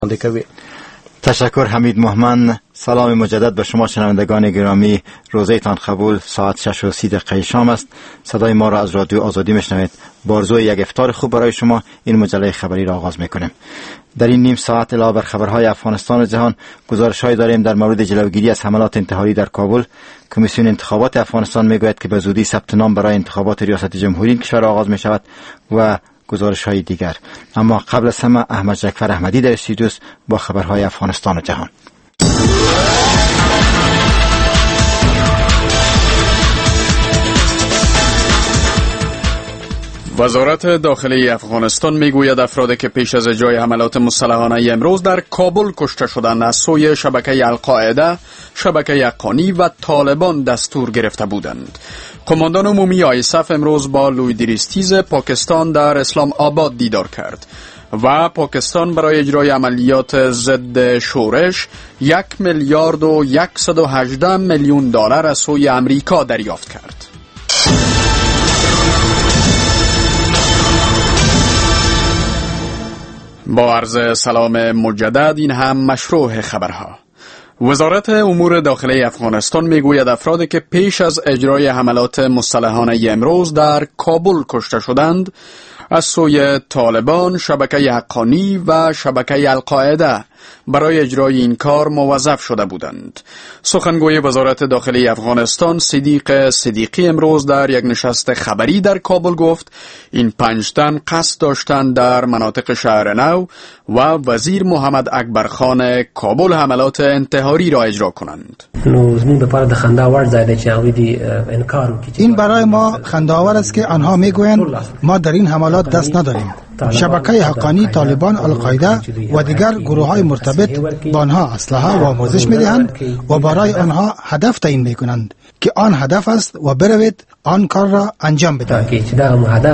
تشکر حمید محمد. سلام مجدد به شما شنوندگان گرامی. روزتان قبول. ساعت 6:30 شام است. صدای ما را از رادیو آزادی میشنوید. بارزوی یک افطار خوب برای شما این مجله خبری را آغاز میکنیم. در این نیم ساعت علاوه بر خبرهای افغانستان و جهان گزارش‌هایی داریم در مورد جلوگیری از حملات انتحاری در کابل. کمیسیون انتخابات افغانستان میگوید که به زودی ثبت نام برای انتخابات ریاست جمهوری کشور آغاز می شود و گزارش‌های دیگر. اما قبل از همه احمد جعفر احمدی در استودیو با خبرهای افغانستان و جهان. وزارت داخلی افغانستان میگوید افرادی که پیش از اجرای حملات مسلحانه امروز در کابل کشته شدند از سوی شبکه القاعده، شبکه حقانی و طالبان دستور گرفته بودند. قماندان عمومی آیسف امروز با لویدریستیز پاکستان در اسلام آباد دیدار کرد و پاکستان برای اجرای عملیات ضد شورش 1,118 میلیون دلار از سوی امریکا دریافت کرد. با عرض سلام مجدد، این هم مشروع خبرها. وزارت امور داخلی افغانستان میگوید افرادی که پیش از اجرای حملات مسلحانه امروز در کابل کشته شدند از سوی طالبان، شبکه حقانی و شبکه القاعده برای اجرای این کار موظف شده بودند. سخنگوی وزارت داخلی افغانستان صدیق صدیقی امروز در یک نشست خبری در کابل گفت این 5 تن قصد داشتند در مناطق شهر نو و وزیر محمد اکبر خان کابل حملات انتحاری را اجرا کنند. این برای ما خنده‌آور است که آنها میگویند ما در این حملات دست نداریم. شبکه حقانی، طالبان، القاعده و دیگر گروه‌های مرتبط با آنها اسلحه و آموزش می‌دهند و برای آنها هدف تعیین می‌کنند که آن هدف است و بروید آن کار را انجام بدهید.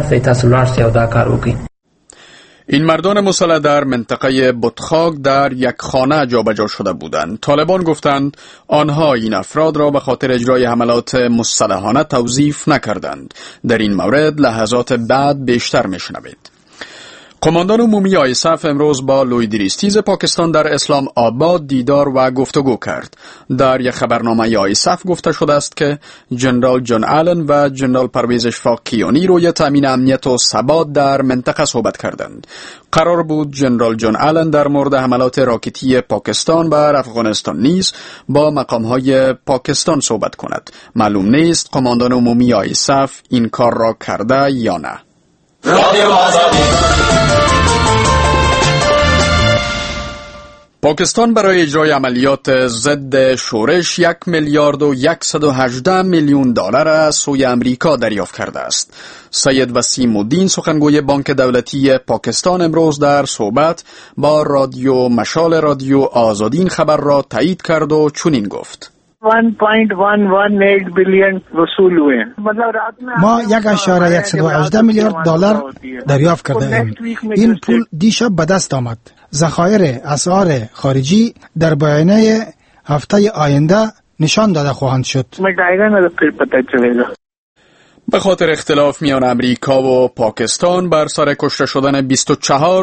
این مردان مسلح در منطقه بطخاک در یک خانه جابجا شده بودند. طالبان گفتند آنها این افراد را به خاطر اجرای حملات مسلحانه توظیف نکردند. در این مورد لحظات بعد بیشتر میشنوید. قماندان عمومی آیسف امروز با لویدریستیز پاکستان در اسلام آباد دیدار و گفتگو کرد. در یک خبرنامه آیسف گفته شده است که جنرال جان آلن و جنرال پرویز اشفاق کیانی روی تامین امنیت و ثبات در منطقه صحبت کردند. قرار بود جنرال جان آلن در مورد حملات راکتی پاکستان بر افغانستان نیز با مقام‌های پاکستان صحبت کند. معلوم نیست قماندان عمومی آیسف این کار را کرده یا نه. پاکستان برای اجرای عملیات ضد شورش 1,118 میلیون دلار از سوی امریکا دریافت کرده است. سید وسیم الدین سخنگوی بانک دولتی پاکستان امروز در صحبت با رادیو مشال رادیو آزادی این خبر را تایید کرد و چنین گفت: 1.118 بیلیون وصول ہوئے. ما 1.118 میلیارد دلار دریافت کرده ایم. این پول دیشب به دست آمد. ذخایر اسعار خارجی در بیانیه هفته آینده نشان داده خواهند شد. به خاطر اختلاف میان امریکا و پاکستان بر سر کشته شدن 24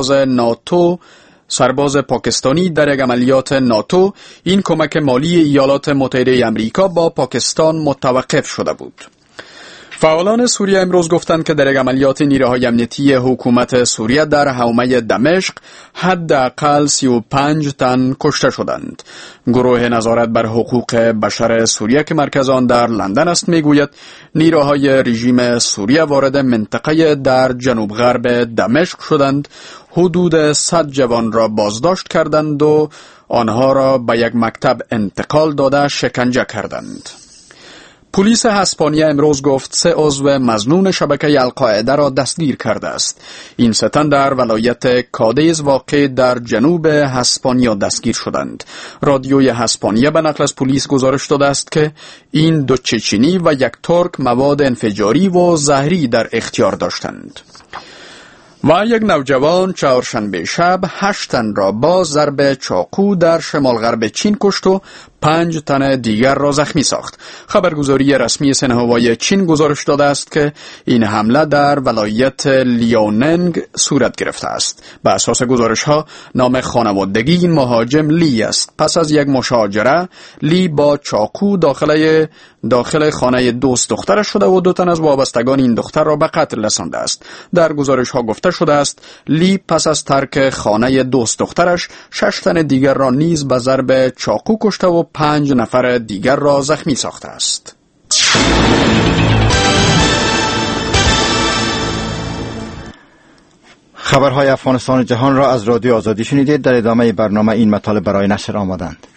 سرباز پاکستانی در یک عملیات ناتو، این کمک مالی ایالات متحده امریکا با پاکستان متوقف شده بود. فعالان سوریه امروز گفتند که در یک عملیات نیروهای امنیتی حکومت سوریه در حومه دمشق حداقل 35 تن کشته شدند. گروه نظارت بر حقوق بشر سوریه که مرکز آن در لندن است میگوید نیروهای رژیم سوریه وارد منطقه در جنوب غرب دمشق شدند، حدود 100 جوان را بازداشت کردند و آنها را به یک مکتب انتقال داده شکنجه کردند. پلیس اسپانیا امروز گفت 3 عضو مظنون شبکه القاعده را دستگیر کرده است. این 3 تن در ولایت کادیز واقع در جنوب اسپانیا دستگیر شدند. رادیوی اسپانیا به نقل از پلیس گزارش داده است که این 2 چچنی و 1 ترک مواد انفجاری و زهری در اختیار داشتند. و یک نوجوان چهارشنبه شب 8 تن را با ضرب چاقو در شمال غرب چین کشت و 5 تن دیگر را زخمی ساخت. خبرگزاری رسمی سنهوای چین گزارش داده است که این حمله در ولایت لیاوننگ صورت گرفته است. به اساس گزارش ها نام خانوادگی این مهاجم لی است. پس از یک مشاجره لی با چاقو داخل خانه دوست دخترش شده و 2 تن از وابستگان این دختر را به قتل رسانده است. در گزارش ها گفته شده است لی پس از ترک خانه دوست دخترش 6 تن دیگر را نیز به ضرب چاقو کشته و 5 نفر دیگر را زخمی ساخته است. خبرهای افغانستان و جهان را از رادیو آزادی شنیدید. در ادامه برنامه این مطالب برای نشر آمدند.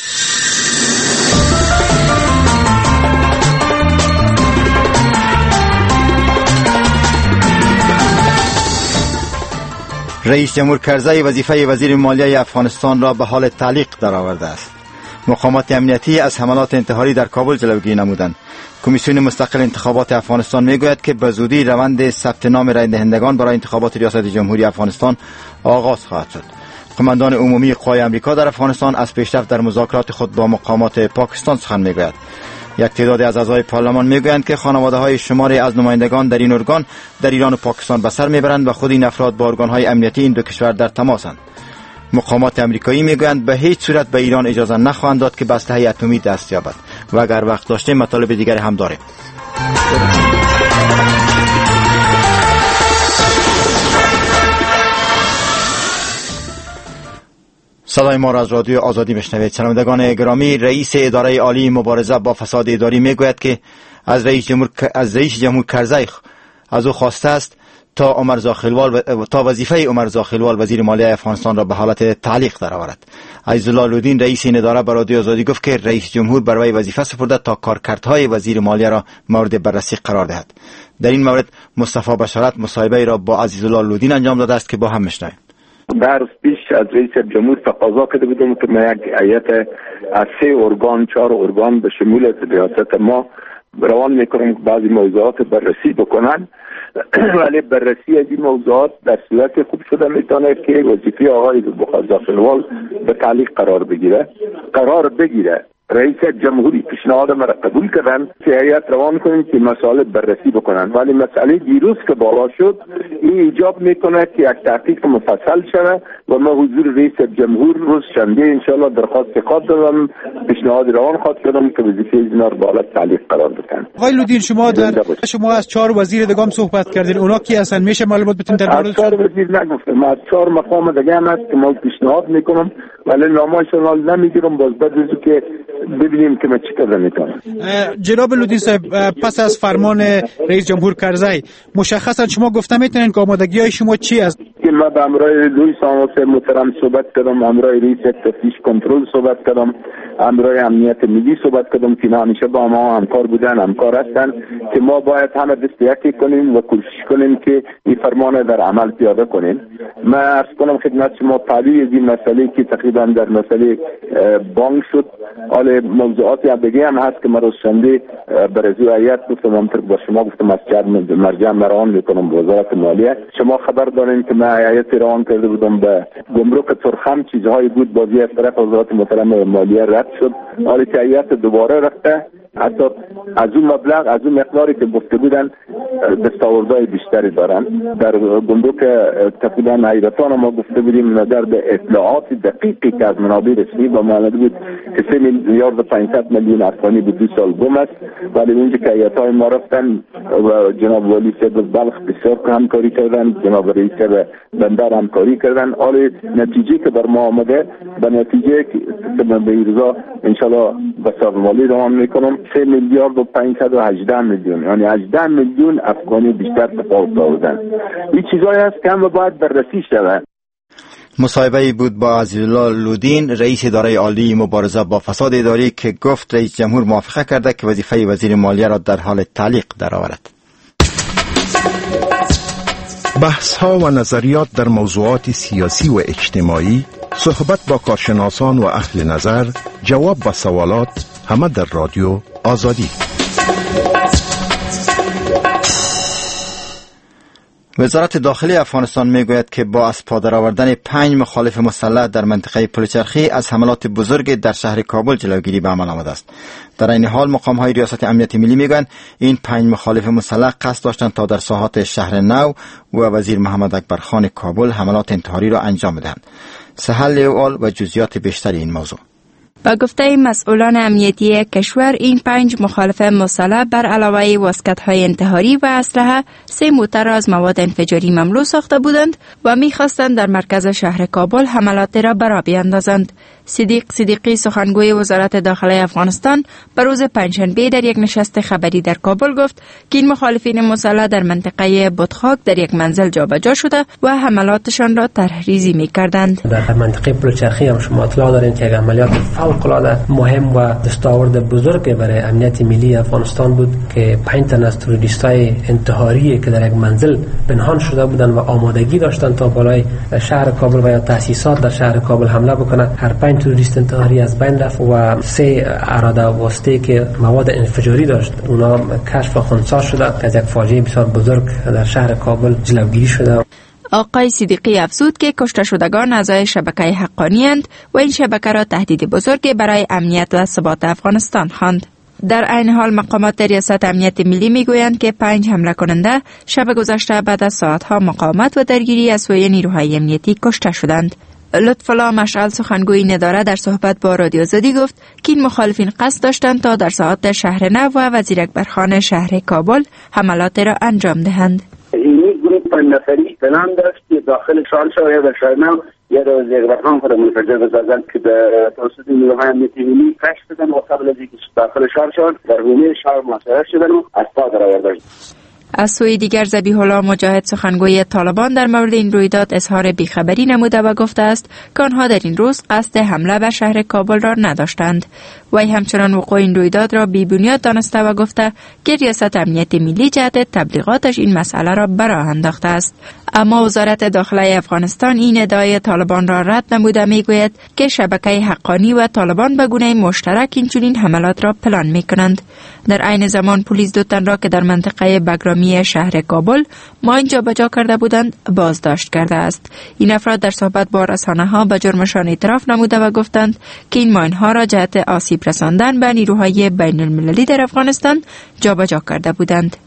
رئیس جمهور کرزی وظیفه وزیر مالیه افغانستان را به حال تعلیق درآورده است. مقامات امنیتی از حملات انتحاری در کابل جلوگیری نمودند. کمیسیون مستقل انتخابات افغانستان میگوید که به زودی روند ثبت نام رای دهندگان برای انتخابات ریاست جمهوری افغانستان آغاز خواهد شد. قماندان عمومی قوای آمریکا در افغانستان از پیشرفت در مذاکرات خود با مقامات پاکستان سخن میگوید. یک تعداد از اعضای پارلمان میگویند که خانواده‌های شماری از نمایندگان در این ارگان در ایران و پاکستان به سر میبرند و خود این افراد با ارگان‌های امنیتی این دو کشور در تماسند. مقامات امریکایی میگویند به هیچ صورت به ایران اجازه نخواهند داد که به اسلحه اتمی دست یابد و اگر وقت داشته مطالب دیگری هم داریم. صدای ما را از رادیو آزادی میشنوید. شنوندگان گرامی، رئیس اداره عالی مبارزه با فساد اداری میگوید که از رئیس جمهور کرزی از او خواسته است تا وظیفه عمر زاخیلوال وزیر مالیه افغانستان را به حالت تعلیق درآورد. عزیزالله لودین رئیس این اداره به رادیو آزادی گفت که رئیس جمهور برای وظیفه سپرده تا کارکردهای وزیر مالیه را مورد بررسی قرار دهد. در این مورد مصطفی بشارت مصاحبه را با عزیزالله لودین انجام داده است که با هم میشنویم. در پیش از رئیس جمهور تقاضا کرده بودم که ما یک هیئت از 4 ارگان به شمول ریاست ما روان میکنم که بعضی موضوعات بررسی بکنن، ولی بررسی از این موضوعات در صورت خوب شده میتونه که وظیفه آقای زاخیلوال به تعلیق قرار بگیره. رئیس جمهوری پیشنهاد ما را قبول کردن که هیئت روان کنیم که مسائل بررسی بکنن، ولی مسئله دیروز که بالا شد این ایجاب میکنه که یک تحقیق مفصل شده و ما حضور رئیس جمهور روز شنبه انشالله درخواست خواهد دادم، پیشنهاد روان خواهد کردم که وظیفه اینا را به حالت تعلیق قرار بدن. آقای لودین، شما از 4 وزیر دیگه صحبت کردین، اونا کی هستن؟ میشه معلومات بدین در موردشون؟ از 4 وزیر نگفتم، از 4 مقام دیگه هم هست که ما پیشنهاد میکنم ولی نامشون نمیگیرم، باز بعد از که ببینیم که ما چی کار میکنیم. جناب لودین صاحب، پس از فرمان رئیس جمهور کرزی مشخصا شما گفته میتونین که آمادگی‌های شما چی است؟ که ما با امرای لوئیس آموس محترم صحبت کردم، امرای رئیس تفتیش کنترل صحبت کردم، امرای امنیت ملی صحبت کردم که همیشه با ما همکار بودن، همکار هستن که ما باید همه دست یکی کنیم و کوشش کنیم که این فرمان در عمل پیاده کنیم. ما عرض کنم خدمت شما پهلوی از این مسئله که تقریبا در مسئله بانک شد، حال موضوعاتی دیگه هم هست که من روز شنبه برزو هیئت گفتم، همونطور با شما گفتم از چهار مرجع روان میکنم به وزارت مالیه. شما خبر دارین که من هیئت روان کرده بودم به گمرک ترخم، چیزهایی بود بازی از طرف وزارت محترم مالیه رد شد، حالا که هیئت دوباره رفته حتی از اون مبلغ، از اون مقداری که گفته بودن دستاوردهای بیشتری دارن. در گمرک تقریبا حیرتان ما گفته بودیم در اطلاعات دقیقی که از منابع رسمی با ما بود که 3 میلیارد و 500 میلیون افغانی به 2 سال گم است، ولی اونجا که هیئت‌های ما رفتن و جناب والی صاحب بلخ بسیار همکاری کردن، جناب رئیس بندر همکاری کردن، حالا نتیجه که بر ما آمده به نتیجه که به ایرزا انشالله به حساب مالی روان میکنم 3 میلیارد و 518 میلیون، یعنی 18 میلیون افغانی بیشتر تفاوت آوردن. این چیزایی هست که هم باید بررسی شود. مصاحبه بود با عزیزالله لودین رئیس اداره عالی مبارزه با فساد اداری که گفت رئیس جمهور موافقه کرده که وظیفه وزیر مالیه را در حال تعلیق درآورد. بحث ها و نظریات در موضوعات سیاسی و اجتماعی، صحبت با کارشناسان و اهل نظر، جواب با سوالات، همه در رادیو آزادی. وزارت داخلی افغانستان میگوید که با از پا درآوردن 5 مخالف مسلح در منطقه پلچرخی از حملات بزرگ در شهر کابل جلوگیری به عمل آمده است. در این حال مقام های ریاست امنیت ملی میگویند این 5 مخالف مسلح قصد داشتند تا در ساحات شهر نو و وزیر محمد اکبر خان کابل حملات انتحاری را انجام دهند. سهل لیوال و جزئیات بیشتری این موضوع. با گفته مسئولان امنیتی کشور، این 5 مخالف مسلح بر علاوه واسکت‌های انتحاری و اسلحه 3 موتر را از مواد انفجاری مملو ساخته بودند و می‌خواستند در مرکز شهر کابل حملات را برا بیاندازند. صدیق صدیقی سخنگوی وزارت داخلی افغانستان به روز پنجشنبه در یک نشست خبری در کابل گفت که این مخالفین مسلح در منطقه بطخاک در یک منزل جابجا شده و حملاتشان را طرحریزی می‌کردند. در منطقه پلچرخی هم شما اطلاع دارین که یک عملیات فوق‌العاده مهم و دستاورد بزرگ برای امنیت ملی افغانستان بود که 5 تن از تروریستای انتحاری که در یک منزل پنهان شده بودند و آمادگی داشتند تا بالای شهر کابل و یا تأسیسات در شهر کابل حمله بکنند. هر 5 تروریست انتحاری از بین رفت و 3 اراده واسطه که مواد انفجاری داشت اونا کشف و خنثی شده که از یک فاجعه بسیار بزرگ در شهر کابل جلوگیری شده. آقای صدیقی افزود که کشته شدگان اعضای شبکه حقانی اند و این شبکه را تهدید بزرگی برای امنیت و ثبات افغانستان خواند. در عین حال مقامات ریاست امنیت ملی میگویند که 5 حمله کننده شب گذشته بعد از ساعتها مقاومت و درگیری از سوی نیروهای امنیتی کشته شدند. لطف‌الله مشعل سخنگوی نداره در صحبت با رادیو آزادی گفت که این مخالفین قصد داشتند تا در ساعات شهر نو و وزیر اکبرخان شهر کابل حملات را انجام دهند. این گروه 5 نفری پلان داشت که داخل شهر یا در شهر نو یا در وزیر اکبرخان خود منفجر بسازند که توسط نیروهای امنیتی ملی کشف شدن و قبل از اینکه داخل شهر در حومه شهر محاصره شدن و از پا درآوردند. از سوی دیگر ذبیح الله مجاهد سخنگوی طالبان در مورد این رویداد اظهار بیخبری نموده و گفته است که آنها در این روز قصد حمله بر شهر کابل را نداشتند. وی همچنان وقوع این رویداد را بی‌بنیاد دانسته و گفته که ریاست امنیت ملی جهت تبلیغاتش این مسئله را براه انداخته است. اما وزارت داخلی افغانستان این ادعای طالبان را رد نموده میگوید که شبکه حقانی و طالبان به گونه مشترک اینچنین حملات را پلان میکنند. در عین زمان پلیس 2 تن را که در منطقه بگرامی شهر کابل ماین جابجا کرده بودند بازداشت کرده است. این افراد در صحبت با رسانه‌ها به جرمشان اعتراف نموده و گفتند که این ماین ها را جهت آسیب رساندن به نیروهای بین المللی در افغانستان جابجا کرده بودند.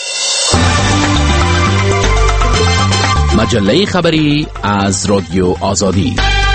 مجله خبری از رادیو آزادی.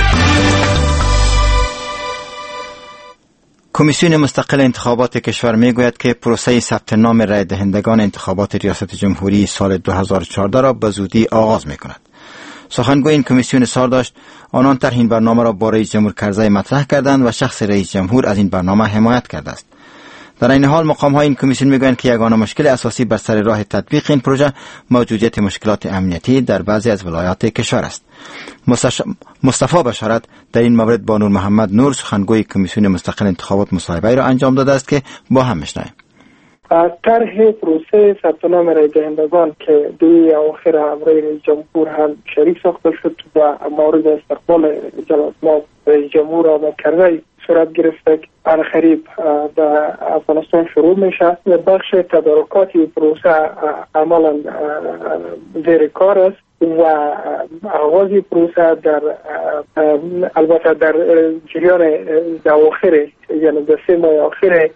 کمیسیون مستقل انتخابات کشور میگوید که پروسه ثبت نام رای دهندگان انتخابات ریاست جمهوری سال 2014 را به زودی آغاز میکند. سخنگوی این کمیسیون اظهار داشت آنان طرح این برنامه را با رئیس جمهور کرزی مطرح کردند و شخص رئیس جمهور از این برنامه حمایت کرده است. در این حال مقام‌های این کمیسیون میگویند که یگانه مشکل اساسی بر سر راه تطبیق این پروژه موجودیت مشکلات امنیتی در بعضی از ولایات کشور است. مصطفی بشارت در این مورد با نور محمد نور سخنگوی کمیسیون مستقل انتخابات مصاحبه را انجام داده است که با هم میشنویم. طرح پروسه ثبت نام رای دهندگان که دوی اواخر همراه رئیس جمهور هم شریک ساخته شد و مورد استقبال جناب رئیس جمهور آمد کرده صورت گرفته عنقریب در افغانستان شروع میشه. بخش تدارکاتی پروسه عملا زیر کار است و آغاز پروسه در البته در جریان اواخر یعنی در 3 ماه آخر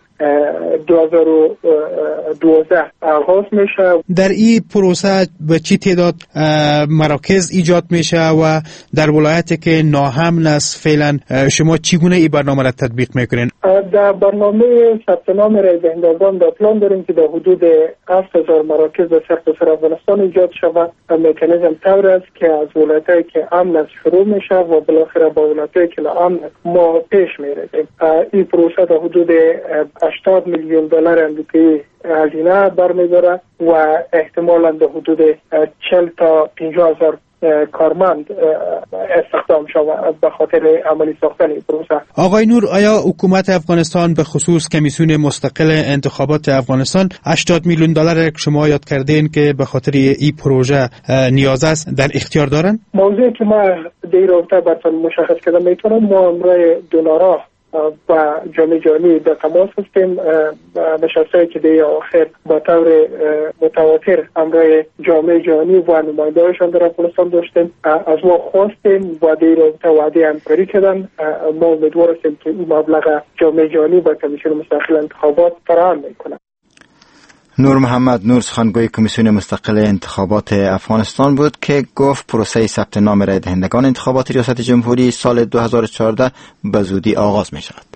2012 آغاز میشه. در این پروسه به چی تعداد مراکز ایجاد میشه و در ولایتی که ناامن است فعلا شما چگونه این برنامه را تطبیق میکنین؟ در برنامه ثبت نام رای دهندگان در پلان داریم که در حدود 7000 مراکز در سرتاسر افغانستان ایجاد شود. مکانیزم طور است که از ولایتی که امن است شروع میشه و بالاخره با ولایتی که ناامن ما پیش میریم. این پروسه در حدود 80 میلیون دلار آمریکایی هزینه برمی‌داره و احتمالاً در حدود 40 تا 50,000 کارمند استخدام شود به خاطر عملی ساختن این پروسه. آقای نور، آیا حکومت افغانستان به خصوص کمیسیون مستقل انتخابات افغانستان 80 میلیون دلار که شما یاد کردین که به خاطر این پروژه نیاز است در اختیار دارن؟ موضوعی که ما در رابطه براتون مشخص کردم میتونم ما امرای دونارا با جامعه جهانی در تماس هستیم. نشسته‌ای که در آخر با طور متواتر همراه جامعه جهانی و نماینده‌هایشان در افغانستان داشتیم. از ما خواستیم و در رابطه وعده همکاری کردن. ما امیدوار هستیم که این مبلغ جامعه جهانی با کمیسیون مستقل انتخابات فراهم میکنه. نور محمد نور سخنگوی کمیسیون مستقل انتخابات افغانستان بود که گفت پروسه ثبت نام رای دهندگان انتخابات ریاست جمهوری سال 2014 به زودی آغاز می شود.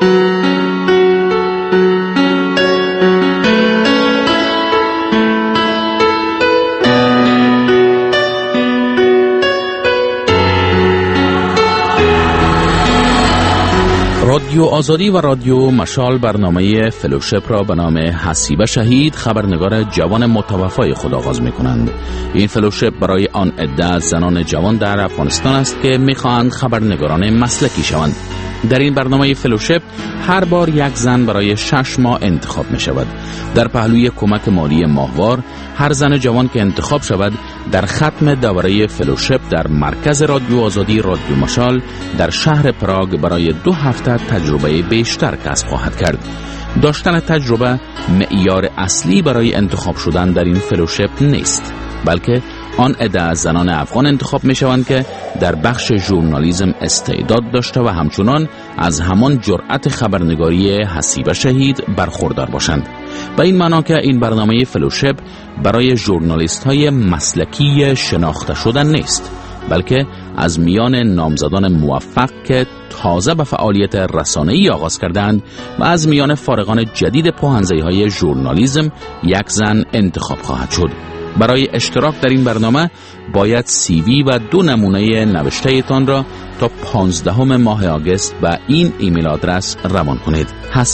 رادیو آزادی و رادیو مشال برنامه فلوشپ را به نام حسیبه شهید خبرنگار جوان متوفای خود آغاز می کنند. این فلوشپ برای آن عده از زنان جوان در افغانستان است که می خواهند خبرنگاران مسلکی شوند. در این برنامه فلوشپ هر بار یک زن برای 6 ماه انتخاب می شود. در پهلوی کمک مالی ماهوار هر زن جوان که انتخاب شود در ختم دوره فلوشپ در مرکز رادیو آزادی رادیو مشال در شهر پراگ برای 2 هفته تجربه بیشتر کسب خواهد کرد. داشتن تجربه معیار اصلی برای انتخاب شدن در این فلوشپ نیست، بلکه آن عده از زنان افغان انتخاب می شوند که در بخش ژورنالیسم استعداد داشته و همچنان از همان جرأت خبرنگاری حسیبه شهید برخوردار باشند. به این معنا که این برنامه فلوشپ برای ژورنالیست های مسلکی شناخته شدن نیست، بلکه از میان نامزدان موفق که تازه به فعالیت رسانه‌ای آغاز کردند و از میان فارغان جدید پوهنزه‌های ژورنالیسم یک زن انتخاب خواهد شد. برای اشتراک در این برنامه باید CV و 2 نمونه نوشته تان را تا 15 ماه آگوست به این ایمیل آدرس روان کنید: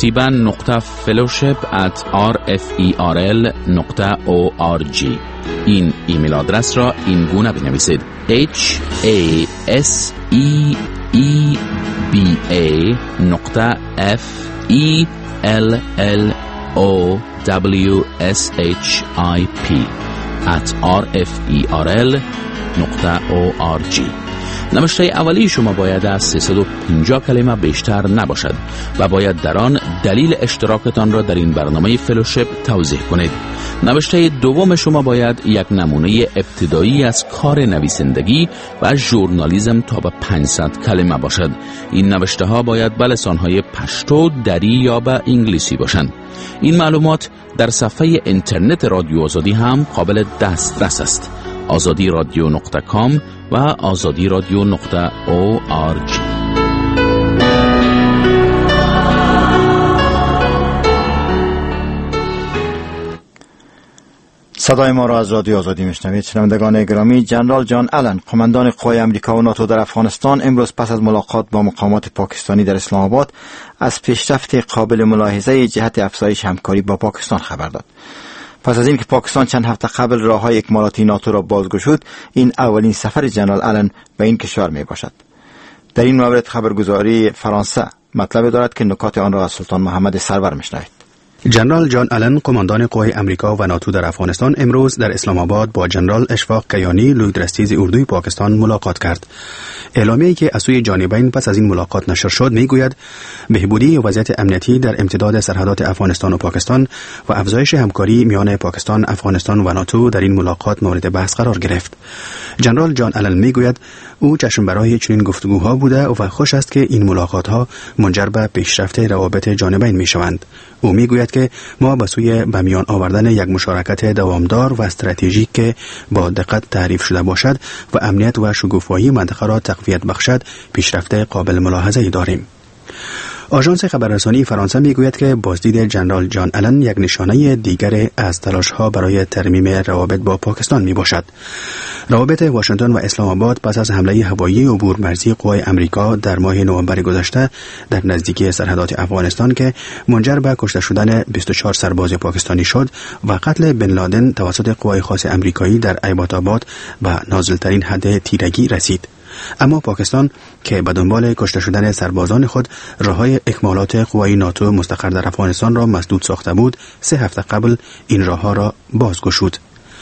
hasiban.rferl.org. این ایمیل آدرس را این گونه بنویسید: HASIBENOQTFELLOWSHIP@rferl.org. نوشته اولی شما باید از 350 کلمه بیشتر نباشد و باید در آن دلیل اشتراکتان را در این برنامه فلوشپ توضیح کنید. نوشته دوم شما باید یک نمونه ابتدایی از کار نویسندگی و ژورنالیسم تا به 500 کلمه باشد. این نوشته ها باید به لسان‌های پشتو، دری یا به انگلیسی باشند. این معلومات در صفحه اینترنت رادیو آزادی هم قابل دسترس است: azadiradio.com و azadiradio.org. صدای ما را از رادیو آزادی میشنوید. شنوندگان گرامی، جنرال جان آلن، قماندان قوای آمریکا و ناتو در افغانستان، امروز پس از ملاقات با مقامات پاکستانی در اسلام آباد از پیشرفت قابل ملاحظه جهت افزایش همکاری با پاکستان خبر داد. پس از اینکه پاکستان چند هفته قبل راههای اکمالاتی ناتو را بازگشود، این اولین سفر جنرال آلن به این کشور می باشد. در این مورد خبرگزاری فرانسه مطلب دارد که نکات آن را از سلطان محمد سرور میشنوید. جنرال جان آلن، قماندان قوای آمریکا و ناتو در افغانستان، امروز در اسلام آباد با جنرال اشفاق کیانی، لویدرستیز اردوی پاکستان ملاقات کرد. اعلامیه‌ای که از سوی جانبین پس از این ملاقات نشر شد میگوید بهبودی وضعیت امنیتی در امتداد سرحدات افغانستان و پاکستان و افزایش همکاری میان پاکستان، افغانستان و ناتو در این ملاقات مورد بحث قرار گرفت. جنرال جان آلن میگوید او چشم برای چنین گفتگوها بوده و خوش است که این ملاقات‌ها منجر به پیشرفت روابط جانبین میشوند. او میگوید که ما به سوی به میان آوردن یک مشارکت دوامدار و استراتژیک که با دقت تعریف شده باشد و امنیت و شکوفایی منطقه را تقویت بخشد پیشرفت قابل ملاحظه‌ای داریم. آژانس خبررسانی فرانسه میگوید که بازدید جنرال جان آلن یک نشانه دیگر از تلاش‌ها برای ترمیم روابط با پاکستان میباشد. روابط واشنگتن و اسلام آباد پس از حمله هوایی عبورمرزی قوای آمریکا در ماه نوامبر گذشته در نزدیکی سرحدات افغانستان که منجر به کشته شدن 24 سرباز پاکستانی شد و قتل بن لادن توسط قوای خاص آمریکایی در ایبات‌آباد به نازل‌ترین حد تیرگی رسید. اما پاکستان که به دنبال کشته شدن سربازان خود راههای اکمالات قوای ناتو مستقر در افغانستان را مسدود ساخته بود، 3 هفته قبل این راهها را بازگشود.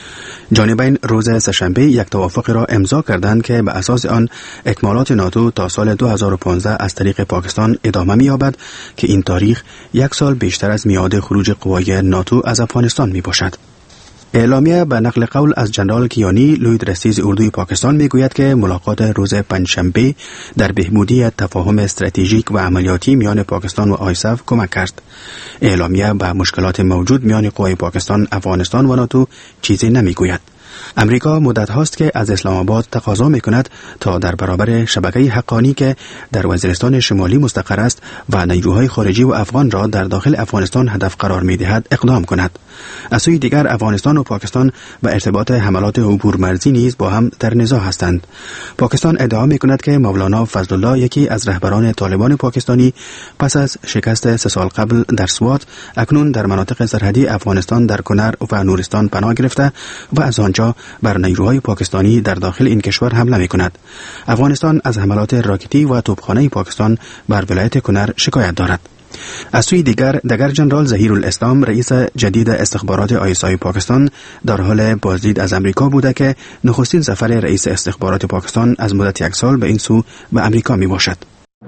جانبین روز سه‌شنبه یک توافق را امضا کردند که به اساس آن اکمالات ناتو تا سال 2015 از طریق پاکستان ادامه می‌یابد که این تاریخ یک سال بیشتر از میعاد خروج قوای ناتو از افغانستان میباشد. اعلامیه به نقل قول از جنرال کیانی لوی درستیز اردوی پاکستان میگوید که ملاقات روز پنجشنبه در بهبودی تفاهم استراتژیک و عملیاتی میان پاکستان و آیسف کمک کرد. اعلامیه به مشکلات موجود میان قوای پاکستان، افغانستان و ناتو چیزی نمیگوید. امریکا مدت هاست که از اسلام آباد تقاضا میکند تا در برابر شبکه حقانی که در وزیرستان شمالی مستقر است و نیروهای خارجی و افغان را در داخل افغانستان هدف قرار میدهد اقدام کند. از سوی دیگر افغانستان و پاکستان به ارتباط حملات عبور مرزی نیز با هم در نزاع هستند. پاکستان ادعا میکند که مولانا فضلالله، یکی از رهبران طالبان پاکستانی، پس از شکست 3 سال قبل در سوات اکنون در مناطق سرحدی افغانستان در کنر و نورستان پناه گرفته و از آنجا بر نیروهای پاکستانی در داخل این کشور حمله میکند. افغانستان از حملات راکتی و توپخانه پاکستان بر ولایت کنر شکایت دارد. از سوی دیگر دگر جنرال ظهیرالاسلام، رئیس جدید استخبارات آیسای پاکستان، در حال بازدید از امریکا بوده که نخستین سفر رئیس استخبارات پاکستان از مدت 1 سال به این سو به امریکا می باشد.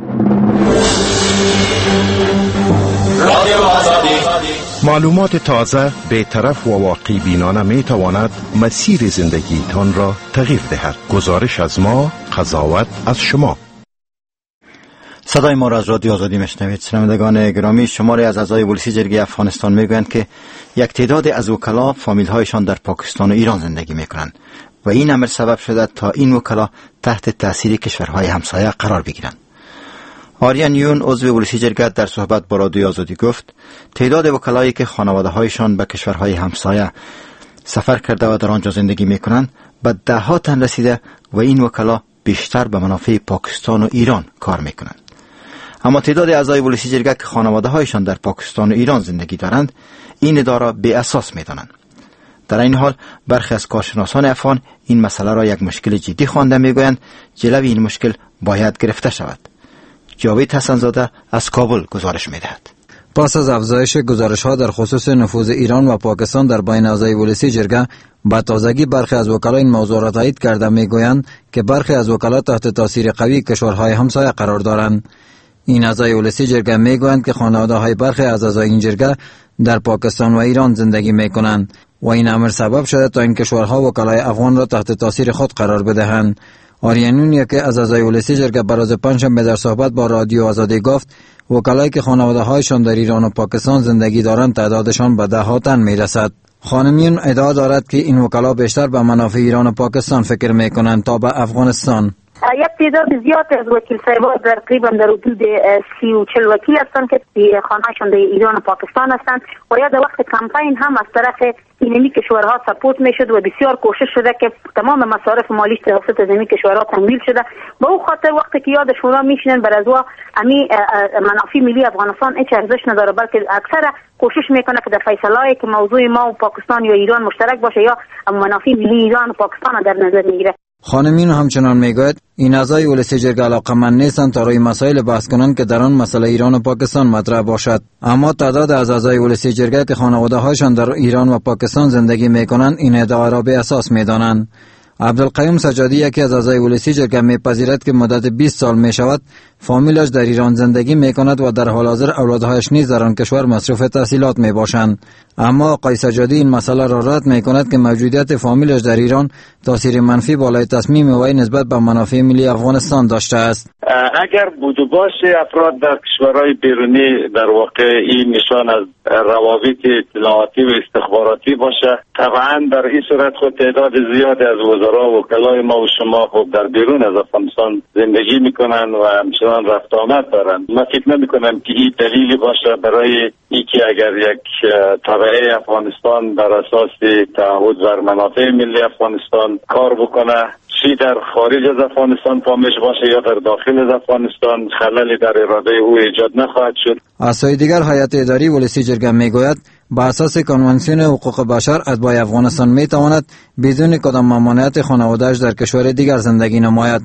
معلومات تازه، بی‌طرف و واقعی بینانه می تواند مسیر زندگی تان را تغییر دهد. گزارش از ما، قضاوت از شما. صدای ما را از رادیو آزادی میشنوید. شنوندگان گرامی، شماری از اعضای پلیسی جرگه افغانستان میگویند که یک تعداد از وکلا فامیل‌هایشان در پاکستان و ایران زندگی میکنند و این امر سبب شده تا این وکلا تحت تاثیر کشورهای همسایه قرار بگیرند. آریان یون، عضو پلیسی جرگه، در صحبت با رادیو آزادی گفت تعداد وکلایی که خانواده‌هایشان به کشورهای همسایه سفر کرده و در آنجا زندگی میکنند به 10 تن رسیده و این وکلا بیشتر به منافع پاکستان و ایران کار میکنند. اما تعداد اعضای پلیسی جرگه که خانواده‌هایشان در پاکستان و ایران زندگی دارند این ادعا را بی اساس می‌دانند. در این حال برخی از کارشناسان افغان این مسئله را یک مشکل جدی خوانده می‌گویند جلوی این مشکل باید گرفته شود. جاوید حسن‌زاده از کابل گزارش می‌دهد. پس از افزایش گزارش‌ها در خصوص نفوذ ایران و پاکستان در بین اعضای پلیسی جرگه، با تازگی برخی از وکلا این موضوع را تایید کرده می‌گویند که برخی از وکلا تحت تاثیر قوی کشورهای همسایه قرار دارند. این اعضای پلیسی جرگه میگویند که خانواده‌های برخی از اعضای این جرگه در پاکستان و ایران زندگی میکنند و این امر سبب شده تا این کشورها وکلای افغان را تحت تاثیر خود قرار بدهند. آریانون، یکی از اعضای پلیسی جرگه، بروز پنجشنبه در صحبت با رادیو آزادی گفت وکلایی که خانواده‌هایشان در ایران و پاکستان زندگی دارند تعدادشان به 10 تن میرسد. خانمیون ادعا دارد که این وکلا بیشتر به منافع ایران و پاکستان فکر میکنند تا به افغانستان. یک تعداد زیاد از وکیل صاحبان تقریبا در حدود 30 و 40 وکیل هستند که خانه‌شان در ایران و پاکستان هستند و یا در وقت کمپین هم از طرف اینمی کشورها سپورت میشد و بسیار کوشش شده که تمام مصارف مالی توسط اینمی کشورها تمویل شده. به او خاطر وقتی که یاد شورا میشینن بر از امی منافع ملی افغانستان هیچ ارزش نداره، بلکه اکثر کوشش میکنه که در فیصله‌ای که موضوع ما و پاکستان یا ایران مشترک باشه یا منافع ملی ایران و پاکستان در نظر میگیره. خانمین همچنان میگوید این اعضای پلیسی جرگه علاقه‌مند نیستند تا روی مسائل بحث کنند که در آن مسئله ایران و پاکستان مطرح باشد. اما تعداد از اعضای پلیسی جرگه که خانواده‌هایشان در ایران و پاکستان زندگی میکنند این ادعا را به اساس میدانند. عبدالقیوم سجادی، یکی از اعضای پلیسی جرگه، میپذیرد که مدت 20 سال میشود فامیلش در ایران زندگی میکند و در حال حاضر اولادهایش نیز در آن کشور مصروف تحصیلات میباشند. اما آقای سجادی این مسئله را رد میکند که موجودیت فامیلش در ایران تاثیر منفی بالای تصمیم وی نسبت به منافع ملی افغانستان داشته است. اگر بود و باشه افراد در کشورهای بیرونی در واقع این نشان از روابط اطلاعاتی و استخباراتی باشه، طبعا در این صورت خود تعداد زیادی از وزرا و وکلای ما و شما خود در بیرون از افغانستان زندگی میکنن و همچنان رفت آمد دارن. من فکر نمیکنم که این دلیلی باشه برای اینکه اگر یک تابعه افغانستان بر اساس تعهد بر منافع ملی افغانستان کار بکنه، چی در خارج از افغانستان فامیلش باشه یا در داخل از افغانستان، خللی در اراده او ایجاد نخواهد شد. از سوی دیگر هیئت اداری پلیسی جرگه میگوید با اساس کنوانسیون حقوق بشر اتباع افغانستان میتواند بدون کدام ممانعت خانواده‌اش در کشور دیگر زندگی نماید.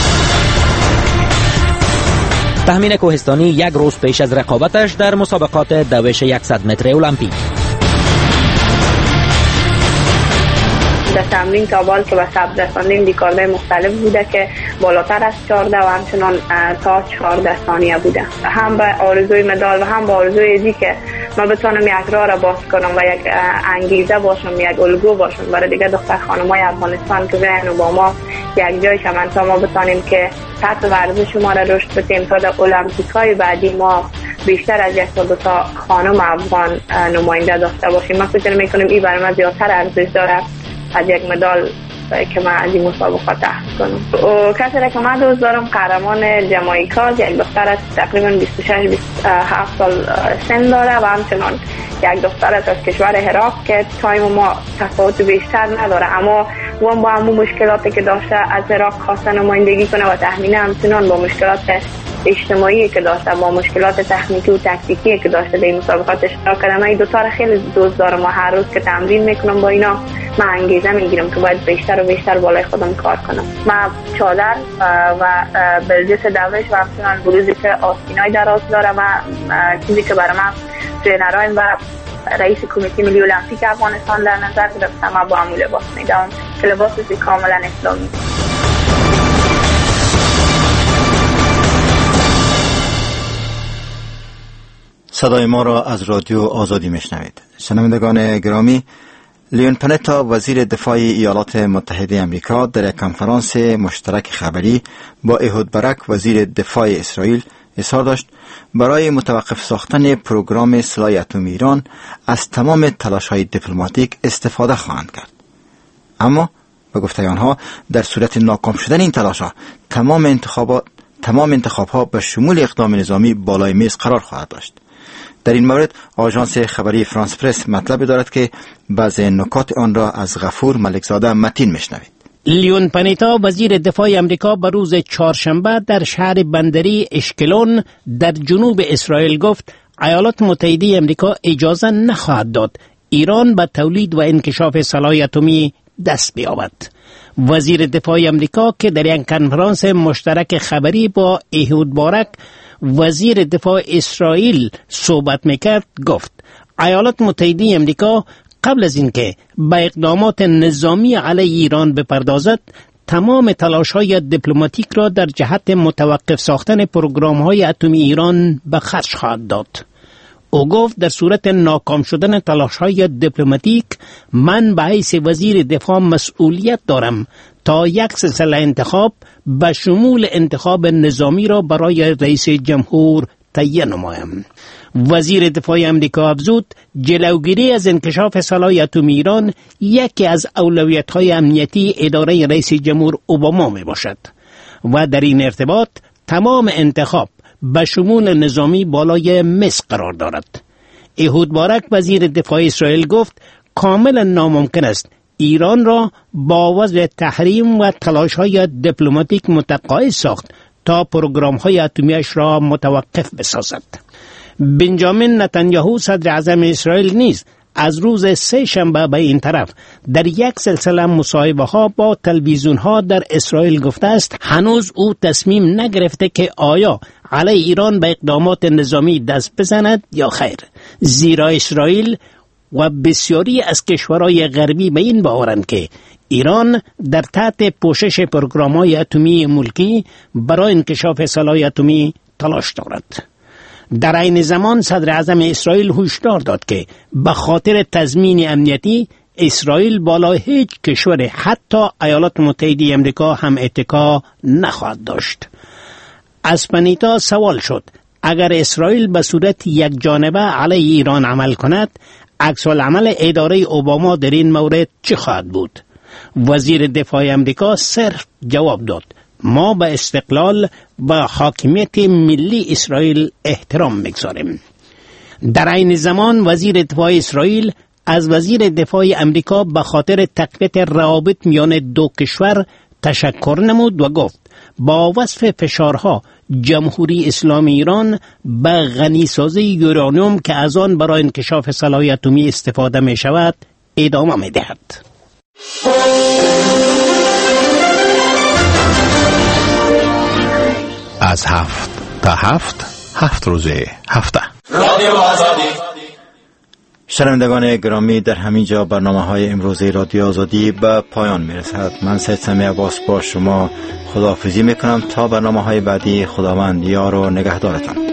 تهمین کوهستانی یک روز پیش از رقابتش در مسابقات دوش 100 متر المپیک. در تمرین تا بال که به ثبت رساندیم ریکاردهای مختلف بوده که بالاتر از 14 و همچنان تا 14 ثانیه بوده. هم به آرزوی مدال و هم به آرزوی ازی که ما بتونم یک راه را باز کنم و یک انگیزه باشم، یک الگو باشم برای دیگه دختر خانمای افغانستان که بیاین با ما یک جای شوند تا ما بتونیم که سطح ورزش ما را رشد بدیم تا در المپیک‌های بعدی ما بیشتر از 1 تا 2 تا خانم افغان نماینده داشته باشیم. من فکر می‌کنم این برای من زیادتر ارزش داره از یک مدال که من از این مسابقات تحصیل کنم. کسی را که من دوست دارم قهرمان جامائیکا، یک دختر از تقریبا 26-27 سال سن داره و همچنان یک دختر از کشور عراق که تایم ما تفاوت بیشتر نداره، اما اون با همون مشکلاتی که داشته از عراق خواسته نمایندگی کنه و تخمینه همچنان با مشکلات اجتماعی که داشته، با مشکلات تکنیکی و تاکتیکی که داشته در این مسابقات اشتراک کردم. من این دو تا خیلی دوست دارم و هر روز که تمرین میکنم با اینا من انگیزه میگیرم که باید بیشتر و بیشتر بالای خودم کار کنم. من چادر و بلجس دوش و همچنان بلوزی که آستینای دراز داره و چیزی که برای من ترینرایم و رئیس کمیته ملی المپیک افغانستان در نظر گرفتم، من با همون لباس میدم که لباسی کاملا اسلامی. صدای ما را از رادیو آزادی میشنوید. شنوندگان گرامی، لیون پنتا وزیر دفاع ایالات متحده آمریکا در یک کنفرانس مشترک خبری با ایهود برک وزیر دفاع اسرائیل اظهار داشت برای متوقف ساختن پروگرام سلاح اتمی ایران از تمام تلاش‌های دیپلماتیک استفاده خواهند کرد. اما به گفته آنها در صورت ناکام شدن این تلاش‌ها تمام انتخاب‌ها به شمول اقدام نظامی بالای میز قرار خواهد داشت. در این مورد آژانس خبری فرانس پرس مطلب دارد که بعضی نکات آن را از غفور ملکزاده متین میشنوید. لیون پنیتا وزیر دفاع آمریکا به روز چهارشنبه در شهر بندری اشکلون در جنوب اسرائیل گفت ایالات متحده آمریکا اجازه نخواهد داد ایران به تولید و انکشاف سلاح اتمی دست بیابد. وزیر دفاع آمریکا که در یک کنفرانس مشترک خبری با ایهود بارک وزیر دفاع اسرائیل صحبت میکرد گفت ایالات متحده آمریکا قبل از اینکه به اقدامات نظامی علیه ایران بپردازد تمام تلاش‌های دیپلماتیک را در جهت متوقف ساختن پروگرام‌های اتمی ایران به خرج خواهد داد. او گفت در صورت ناکام شدن تلاش‌های دیپلماتیک من به حیث وزیر دفاع مسئولیت دارم تا یک سلسله انتخاب به شمول انتخاب نظامی را برای رئیس جمهور تعیین نمایم. وزیر دفاع آمریکا افزود جلوگیری از انکشاف سلاح اتمی ایران یکی از اولویت‌های امنیتی اداره رئیس جمهور اوباما می باشد و در این ارتباط تمام انتخاب به شمول نظامی بالای میز قرار دارد. ایهود بارک وزیر دفاع اسرائیل گفت کاملا ناممکن است ایران را با وضع تحریم و تلاش‌های دیپلماتیک متقاعد ساخت تا پروگرام‌های اتمیش را متوقف بسازد. بنجامین نتانیاهو صدر اعظم اسرائیل نیز از روز سه شنبه به این طرف در یک سلسله مصاحبه‌ها با تلویزیون‌ها در اسرائیل گفته است هنوز او تصمیم نگرفته که آیا علیه ایران به اقدامات نظامی دست بزند یا خیر، زیرا اسرائیل و بسیاری از کشورهای غربی به این باورند که ایران در تحت پوشش پروگرام‌های اتمی ملکی برای انکشاف سلاح اتمی تلاش دارد. در این زمان صدر اعظم اسرائیل هشدار داد که به خاطر تضمین امنیتی اسرائیل بالا هیچ کشور حتی ایالات متحده آمریکا هم اتکا نخواهد داشت. از پنیتا سوال شد اگر اسرائیل به صورت یک جانبه علیه ایران عمل کند عکس العمل اداره اوباما در این مورد چه خواهد بود؟ وزیر دفاع آمریکا صرف جواب داد ما به استقلال و حاکمیت ملی اسرائیل احترام می‌گذاریم. در این زمان وزیر دفاع اسرائیل از وزیر دفاع آمریکا به خاطر تقویت روابط میان دو کشور تشکر نمود و گفت با وصف فشارها جمهوری اسلامی ایران به غنیسازی یورانیوم که از آن برای انکشاف سلاح اتمی استفاده می شود ادامه می دهد. از 7 تا 7 روز هفته. رادیو آزادی. شنوندگان گرامی، در همین جا برنامه‌های امروز رادیو آزادی به پایان میرسد. من سید سمیع عباس با شما خداحافظی میکنم تا برنامه‌های بعدی. خداوند یار و نگهدارتان.